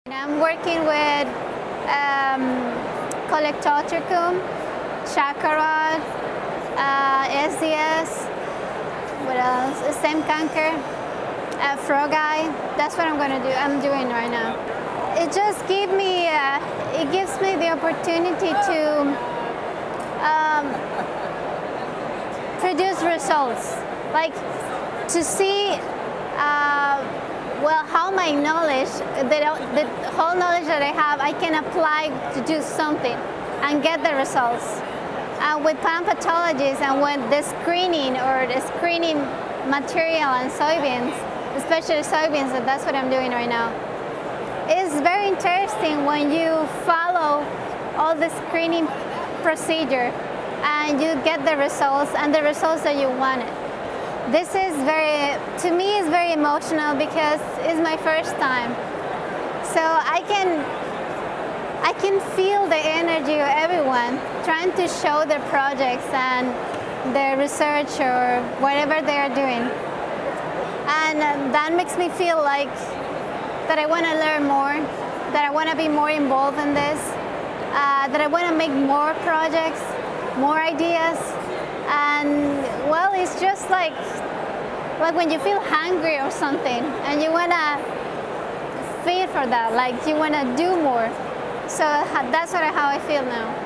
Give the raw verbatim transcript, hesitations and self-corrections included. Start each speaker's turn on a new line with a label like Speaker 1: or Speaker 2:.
Speaker 1: I'm working with um, Colectotrichum, Chacarod, uh, S D S, what else? Stem canker, uh, Frogi. That's what I'm going to do. I'm doing right now. It just gives me, uh, it gives me the opportunity to um, produce results, like to see. Uh, Well, how my knowledge, the, the whole knowledge that I have, I can apply to do something and get the results. Uh, with plant pathologies and with the screening or the screening material on soybeans, especially soybeans, and that's what I'm doing right now. It's very interesting when you follow all the screening procedure and you get the results and the results that you wanted. This is very, to me, is very emotional because it's my first time. So I can, I can feel the energy of everyone trying to show their projects and their research or whatever they are doing. And that makes me feel like that I want to learn more, that I want to be more involved in this, uh, that I want to make more projects, more ideas. And well, it's just like, like when you feel hungry or something and you want to feed for that, like you want to do more. So that's what, how I feel now.